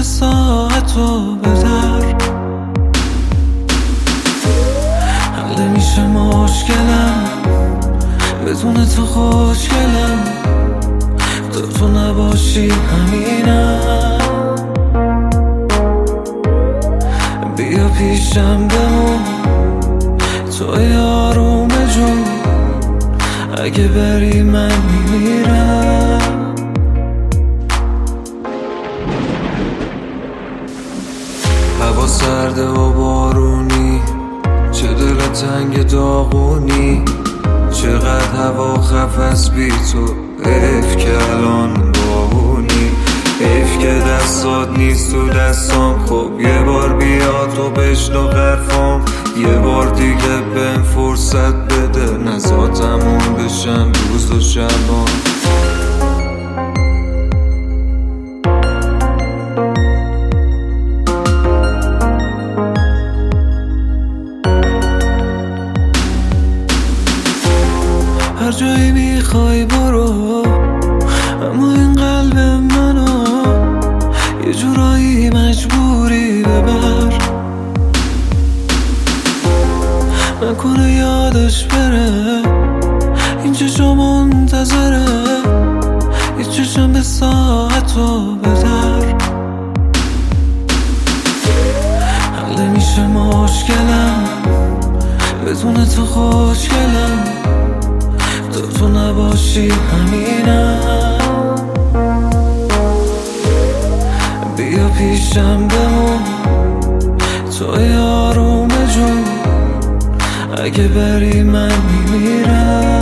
ساعت و بذر حل میشه مشکلم بدون تو خوشگلم تو نباشی همینم بیا پیشم بمون تو یاروم جون اگه بری من میمیرم هوا سرده و بارونی چه دل تنگ داغونی چقدر هوا خفص بی تو حیف که الان باهونی حیف که دستات نیست تو دستام خب یه بار بیا تو بشنو حرفام یه بار دیگه بهم فرصت بده نزاتمون بشن روز و شبان هر جایی میخوای برو اما این قلب منو یه جورایی مجبوری ببر نکنه یادش بره این چشم منتظره یه چشم به ساعت و بذر حل میشه مشکلم بدون تو خوشگلم تو نباشی همینم بیا پیشم بمون تو یاروم جون اگه بری من میمیرم